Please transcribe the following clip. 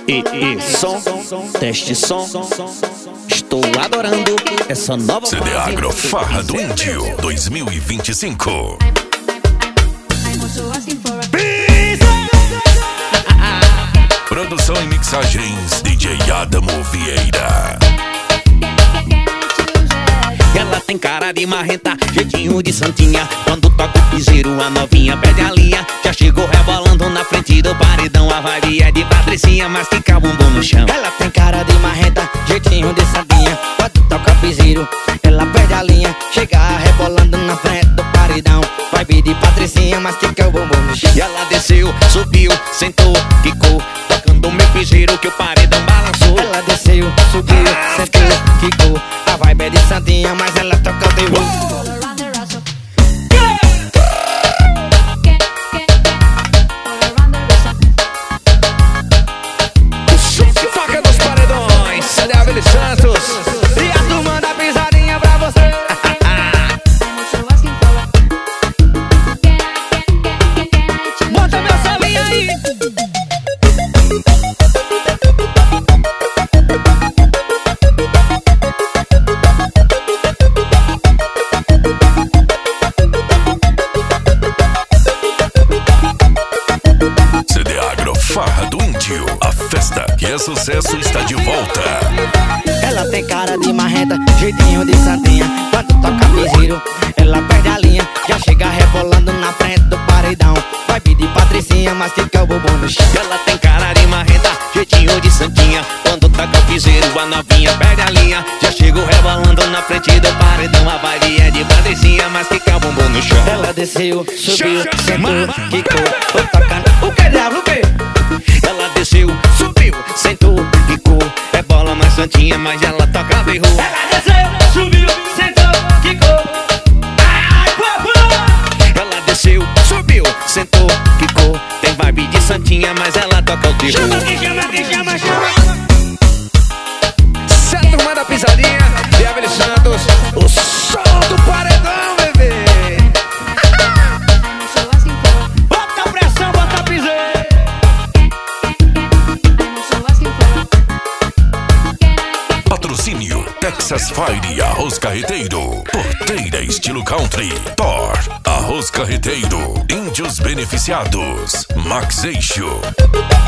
Som, teste som. Estou adorando essa nova CD Agro Farra do Índio 2025. Produção e mixagens DJ Adamo Vieira. Ela tem cara de marrenta, jeitinho de santinha. Quando toca o piseiro, a novinha pede a linha. Já chegou rebolando na frente do paredão. A vibe é de Patricinha, mas fica o bumbum no chão. Ela tem cara de marrenta, jeitinho de santinha. Quando toca o piseiro, ela perde a linha. Chega rebolando na frente do paredão. Vibe de Patricinha, mas fica o bumbum no chão. E ela desceu, subiu, sentou, quicou, tocando o meu piseiro que o paredão balançou. Ela desceu, subiu, sentou, quicou. A vibe é de santinha, mas ela toca o terror. Faca dos paredões, CD Abel Santos. E a turma da pisadinha pra você. Bota meu solinho aí. CD Agro Farra do Índio. A festa que é sucesso está de volta. Ela tem cara de marrenta, jeitinho de santinha. Quando toca piseiro, ela perde a linha. Já chega rebolando na frente do paredão. Vai pedir Patricinha, mas fica o bumbum no chão. Ela tem cara de marrenta, jeitinho de santinha. Quando toca o piseiro, a novinha perde a linha. Já chegou rebolando na frente do paredão. A vibe é de Patricinha, mas fica o bumbum no chão. Ela desceu, subiu, sentou, quicou. Tô tocando, o que diabo, o que? Ela desceu, subiu, sentou, quicou. É bola mais santinha, mas ela toca berrou. Ela desceu, subiu, sentou, quicou. Ai, papo! Ela desceu, subiu, sentou, quicou. Tem vibe de santinha, mas ela toca o terror. Chama, que chama, que chama, chama. Certo, manda pisadinha de Abel Santos. O som do paredão, bebê. Bota pressão, bota piseiro. Patrocínio Texas Fire Arroz Carreteiro. Porteira estilo country. Thor Arroz Carreteiro. Índios beneficiados. Max Eixo.